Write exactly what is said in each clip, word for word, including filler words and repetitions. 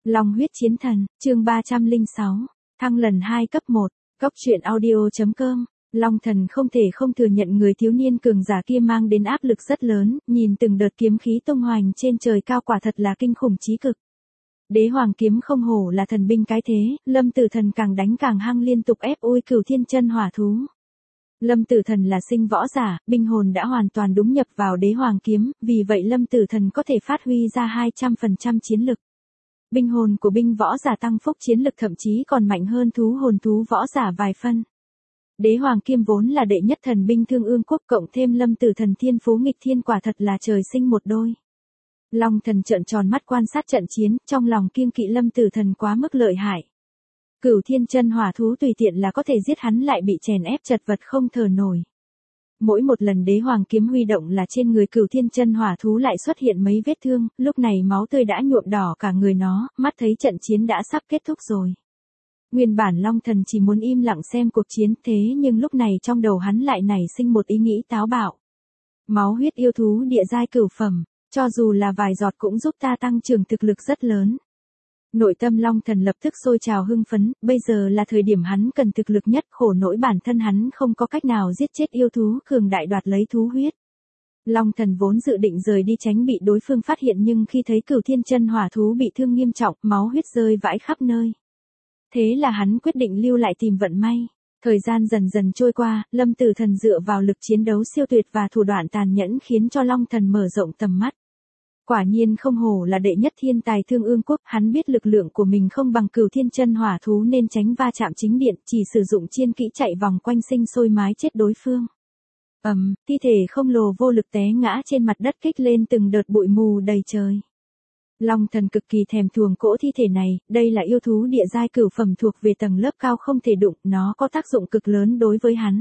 Long huyết chiến thần, chương ba trăm lẻ sáu, thăng lần hai cấp một, Cốc truyện audio.com. Long thần không thể không thừa nhận người thiếu niên cường giả kia mang đến áp lực rất lớn, nhìn từng đợt kiếm khí tung hoành trên trời cao quả thật là kinh khủng chí cực. Đế hoàng kiếm không hổ là thần binh cái thế, Lâm Tử Thần càng đánh càng hăng liên tục ép ui Cửu Thiên Chân Hỏa thú. Lâm Tử Thần là sinh võ giả, binh hồn đã hoàn toàn đúng nhập vào đế hoàng kiếm, vì vậy Lâm Tử Thần có thể phát huy ra hai trăm phần trăm chiến lực. Binh hồn của binh võ giả tăng phúc chiến lực thậm chí còn mạnh hơn thú hồn thú võ giả vài phân. Đế hoàng kiếm vốn là đệ nhất thần binh Thương Ương quốc cộng thêm Lâm Tử Thần thiên phú nghịch thiên quả thật là trời sinh một đôi. Long thần trợn tròn mắt quan sát trận chiến, trong lòng kiêng kỵ Lâm Tử Thần quá mức lợi hại. Cửu Thiên Chân Hỏa thú tùy tiện là có thể giết hắn lại bị chèn ép chật vật không thở nổi. Mỗi một lần đế hoàng kiếm huy động là trên người Cửu Thiên Chân Hỏa thú lại xuất hiện mấy vết thương, lúc này máu tươi đã nhuộm đỏ cả người nó, mắt thấy trận chiến đã sắp kết thúc rồi. Nguyên bản Long thần chỉ muốn im lặng xem cuộc chiến, thế nhưng lúc này trong đầu hắn lại nảy sinh một ý nghĩ táo bạo. Máu huyết yêu thú địa giai cửu phẩm, cho dù là vài giọt cũng giúp ta tăng trưởng thực lực rất lớn. Nội tâm Long thần lập tức sôi trào hưng phấn, bây giờ là thời điểm hắn cần thực lực nhất, khổ nỗi bản thân hắn không có cách nào giết chết yêu thú cường đại đoạt lấy thú huyết. Long thần vốn dự định rời đi tránh bị đối phương phát hiện nhưng khi thấy Cửu Thiên Chân Hỏa thú bị thương nghiêm trọng, máu huyết rơi vãi khắp nơi. Thế là hắn quyết định lưu lại tìm vận may. Thời gian dần dần trôi qua, Lâm Tử Thần dựa vào lực chiến đấu siêu tuyệt và thủ đoạn tàn nhẫn khiến cho Long thần mở rộng tầm mắt. Quả nhiên không hổ là đệ nhất thiên tài Thương Ương quốc, hắn biết lực lượng của mình không bằng Cửu Thiên Chân Hỏa thú nên tránh va chạm chính điện, chỉ sử dụng chiên kỹ chạy vòng quanh sinh sôi mái chết đối phương. Ầm, um, thi thể không lồ vô lực té ngã trên mặt đất kích lên từng đợt bụi mù đầy trời. Long thần cực kỳ thèm thuồng cỗ thi thể này, đây là yêu thú địa giai cửu phẩm thuộc về tầng lớp cao không thể đụng, nó có tác dụng cực lớn đối với hắn.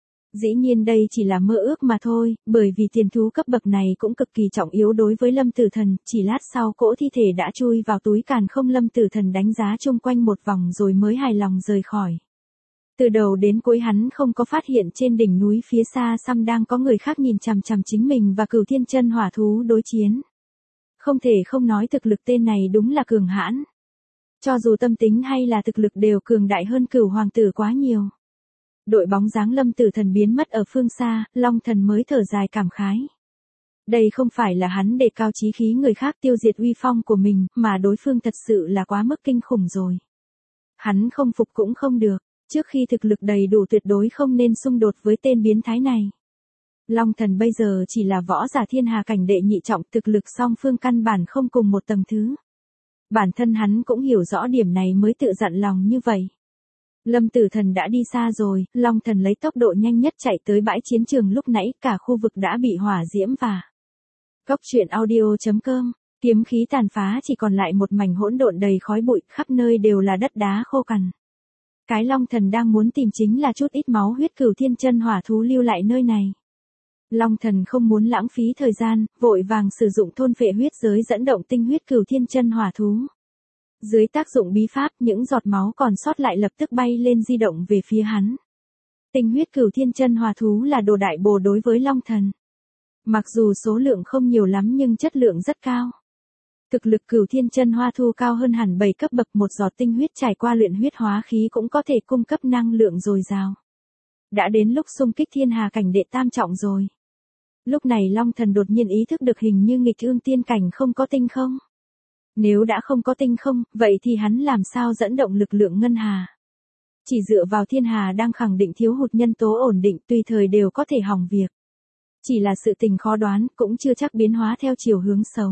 Dĩ nhiên đây chỉ là mơ ước mà thôi, bởi vì tiền thú cấp bậc này cũng cực kỳ trọng yếu đối với Lâm Tử Thần, chỉ lát sau cỗ thi thể đã chui vào túi càn không. Lâm Tử Thần đánh giá chung quanh một vòng rồi mới hài lòng rời khỏi. Từ đầu đến cuối hắn không có phát hiện trên đỉnh núi phía xa xăm đang có người khác nhìn chằm chằm chính mình và Cửu Thiên Chân Hỏa thú đối chiến. Không thể không nói thực lực tên này đúng là cường hãn. Cho dù tâm tính hay là thực lực đều cường đại hơn Cửu hoàng tử quá nhiều. Đội bóng dáng Lâm Tử Thần biến mất ở phương xa, Long thần mới thở dài cảm khái. Đây không phải là hắn đề cao chí khí người khác tiêu diệt uy phong của mình, mà đối phương thật sự là quá mức kinh khủng rồi. Hắn không phục cũng không được, trước khi thực lực đầy đủ tuyệt đối không nên xung đột với tên biến thái này. Long thần bây giờ chỉ là võ giả thiên hà cảnh đệ nhị trọng, thực lực song phương căn bản không cùng một tầng thứ. Bản thân hắn cũng hiểu rõ điểm này mới tự dặn lòng như vậy. Lâm Tử Thần đã đi xa rồi, Long thần lấy tốc độ nhanh nhất chạy tới bãi chiến trường lúc nãy, cả khu vực đã bị hỏa diễm và Cốc truyện audio.com, kiếm khí tàn phá chỉ còn lại một mảnh hỗn độn đầy khói bụi, khắp nơi đều là đất đá khô cằn. Cái Long thần đang muốn tìm chính là chút ít máu huyết Cửu Thiên Chân Hỏa thú lưu lại nơi này. Long thần không muốn lãng phí thời gian, vội vàng sử dụng thôn phệ huyết giới dẫn động tinh huyết Cửu Thiên Chân Hỏa thú. Dưới tác dụng bí pháp, những giọt máu còn sót lại lập tức bay lên di động về phía hắn. Tinh huyết Cửu Thiên Chân Hỏa thú là đồ đại bổ đối với Long thần. Mặc dù số lượng không nhiều lắm nhưng chất lượng rất cao. Thực lực Cửu Thiên Chân Hỏa thú cao hơn hẳn bảy cấp bậc, một giọt tinh huyết trải qua luyện huyết hóa khí cũng có thể cung cấp năng lượng dồi dào. Đã đến lúc xung kích thiên hà cảnh đệ tam trọng rồi. Lúc này Long thần đột nhiên ý thức được hình như nghịch ương tiên cảnh không có tinh không. Nếu đã không có tinh không, vậy thì hắn làm sao dẫn động lực lượng ngân hà? Chỉ dựa vào thiên hà đang khẳng định thiếu hụt nhân tố ổn định, tùy thời đều có thể hỏng việc. Chỉ là sự tình khó đoán, cũng chưa chắc biến hóa theo chiều hướng xấu.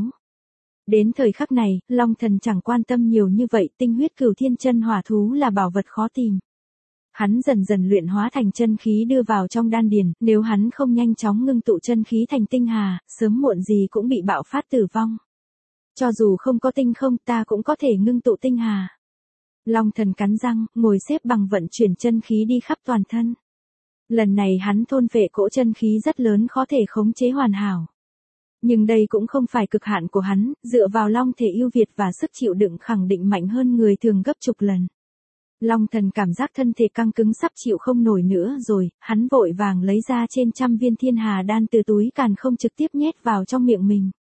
Đến thời khắc này, Long thần chẳng quan tâm nhiều như vậy, tinh huyết Cửu Thiên Chân Hỏa thú là bảo vật khó tìm. Hắn dần dần luyện hóa thành chân khí đưa vào trong đan điền, nếu hắn không nhanh chóng ngưng tụ chân khí thành tinh hà, sớm muộn gì cũng bị bạo phát tử vong. Cho dù không có tinh không, ta cũng có thể ngưng tụ tinh hà. Long thần cắn răng, ngồi xếp bằng vận chuyển chân khí đi khắp toàn thân. Lần này hắn thôn phệ cỗ chân khí rất lớn, khó thể khống chế hoàn hảo. Nhưng đây cũng không phải cực hạn của hắn, dựa vào long thể ưu việt và sức chịu đựng khẳng định mạnh hơn người thường gấp chục lần. Long thần cảm giác thân thể căng cứng sắp chịu không nổi nữa rồi, hắn vội vàng lấy ra trên trăm viên thiên hà đan từ túi càn không trực tiếp nhét vào trong miệng mình.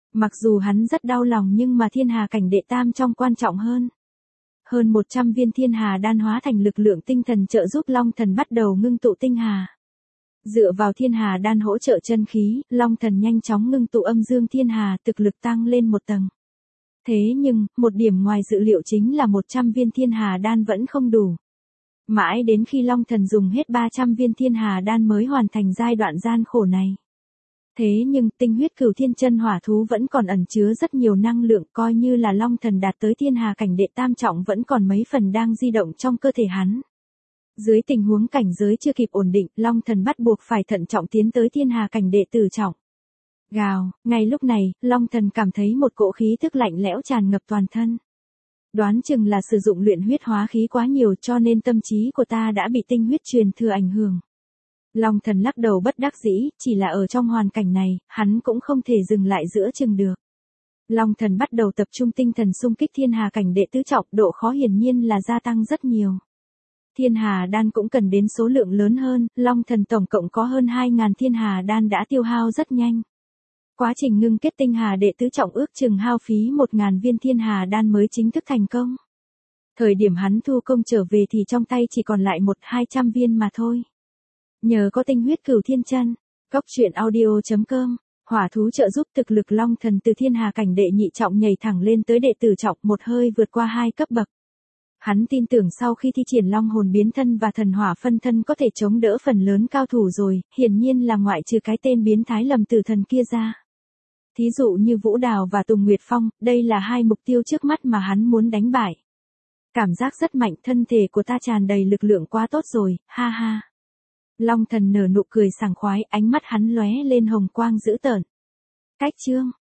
Mặc dù hắn rất đau lòng nhưng mà thiên hà cảnh đệ tam trong quan trọng hơn. Hơn một trăm viên thiên hà đan hóa thành lực lượng tinh thần trợ giúp Long Thần bắt đầu ngưng tụ tinh hà. Dựa vào thiên hà đan hỗ trợ chân khí, Long Thần nhanh chóng ngưng tụ âm dương thiên hà, thực lực tăng lên một tầng. Thế nhưng, một điểm ngoài dự liệu chính là một trăm viên thiên hà đan vẫn không đủ. Mãi đến khi Long Thần dùng hết ba trăm viên thiên hà đan mới hoàn thành giai đoạn gian khổ này. Thế nhưng tinh huyết cửu thiên chân hỏa thú vẫn còn ẩn chứa rất nhiều năng lượng, coi như là Long Thần đạt tới thiên hà cảnh đệ tam trọng vẫn còn mấy phần đang di động trong cơ thể hắn. Dưới tình huống cảnh giới chưa kịp ổn định, Long Thần bắt buộc phải thận trọng tiến tới thiên hà cảnh đệ tử trọng. Gào, ngay lúc này, Long Thần cảm thấy một cỗ khí thức lạnh lẽo tràn ngập toàn thân. Đoán chừng là sử dụng luyện huyết hóa khí quá nhiều cho nên tâm trí của ta đã bị tinh huyết truyền thừa ảnh hưởng. Long Thần lắc đầu bất đắc dĩ, chỉ là ở trong hoàn cảnh này, hắn cũng không thể dừng lại giữa chừng được. Long Thần bắt đầu tập trung tinh thần xung kích thiên hà cảnh đệ tứ trọng, độ khó hiển nhiên là gia tăng rất nhiều. Thiên hà đan cũng cần đến số lượng lớn hơn, Long Thần tổng cộng có hơn hai nghìn thiên hà đan đã tiêu hao rất nhanh. Quá trình ngưng kết tinh hà đệ tứ trọng ước chừng hao phí một nghìn viên thiên hà đan mới chính thức thành công. Thời điểm hắn thu công trở về thì trong tay chỉ còn lại một hai trăm viên mà thôi. Nhờ có tinh huyết cửu thiên chân, Cốc truyện audio chấm com, hỏa thú trợ giúp thực lực Long Thần từ thiên hà cảnh đệ nhị trọng nhảy thẳng lên tới đệ tử trọng, một hơi vượt qua hai cấp bậc. Hắn tin tưởng sau khi thi triển long hồn biến thân và thần hỏa phân thân có thể chống đỡ phần lớn cao thủ rồi, hiển nhiên là ngoại trừ cái tên biến thái Lâm Tử Thần kia ra. Thí dụ như Vũ Đào và Tùng Nguyệt Phong, đây là hai mục tiêu trước mắt mà hắn muốn đánh bại. Cảm giác rất mạnh, thân thể của ta tràn đầy lực lượng quá tốt rồi, ha ha. Long Thần nở nụ cười sảng khoái, ánh mắt hắn lóe lên hồng quang dữ tợn. Cách chương